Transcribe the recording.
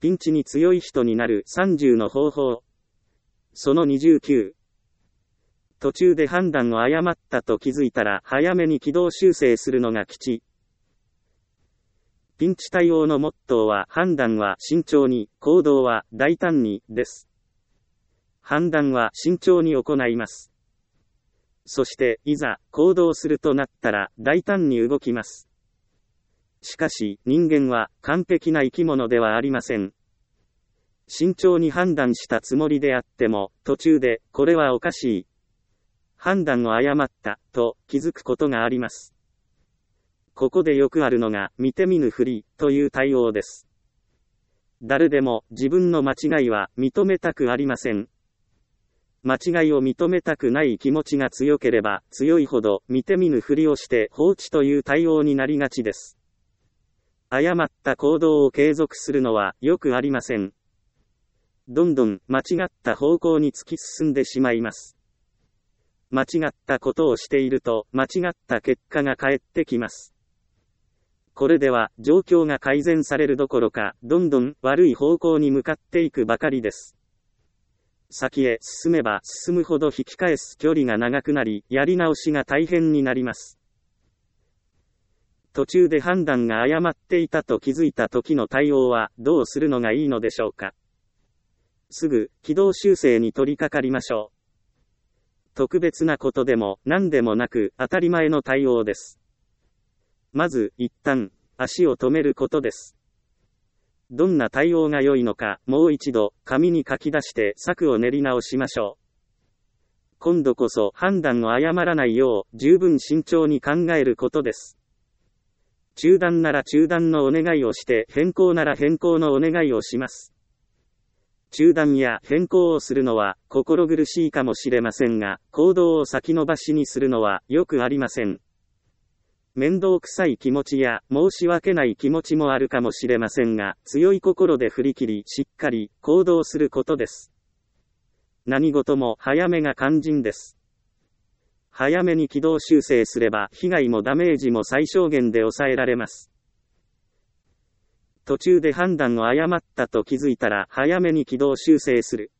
ピンチに強い人になる30の方法。その29。途中で判断を誤ったと気づいたら早めに軌道修正するのが吉。ピンチ対応のモットーは判断は慎重に、行動は大胆にです。判断は慎重に行います。そして、いざ行動するとなったら大胆に動きます。しかし、人間は完璧な生き物ではありません。慎重に判断したつもりであっても、途中で、これはおかしい。判断を誤った、と気づくことがあります。ここでよくあるのが、見て見ぬふり、という対応です。誰でも自分の間違いは認めたくありません。間違いを認めたくない気持ちが強ければ、強いほど見て見ぬふりをして放置という対応になりがちです。誤った行動を継続するのはよくありません。どんどん間違った方向に突き進んでしまいます。間違ったことをしていると間違った結果が返ってきます。これでは状況が改善されるどころか、どんどん悪い方向に向かっていくばかりです。先へ進めば進むほど引き返す距離が長くなり、やり直しが大変になります。途中で判断が誤っていたと気づいた時の対応はどうするのがいいのでしょうか。すぐ軌道修正に取り掛かりましょう。特別なことでも何でもなく当たり前の対応です。まず、一旦、足を止めることです。どんな対応が良いのか、もう一度、紙に書き出して策を練り直しましょう。今度こそ判断を誤らないよう、十分慎重に考えることです。中断なら中断のお願いをして、変更なら変更のお願いをします。中断や変更をするのは、心苦しいかもしれませんが、行動を先延ばしにするのは、よくありません。面倒くさい気持ちや申し訳ない気持ちもあるかもしれませんが、強い心で振り切りしっかり行動することです。何事も早めが肝心です。早めに軌道修正すれば被害もダメージも最小限で抑えられます。途中で判断を誤ったと気づいたら早めに軌道修正する。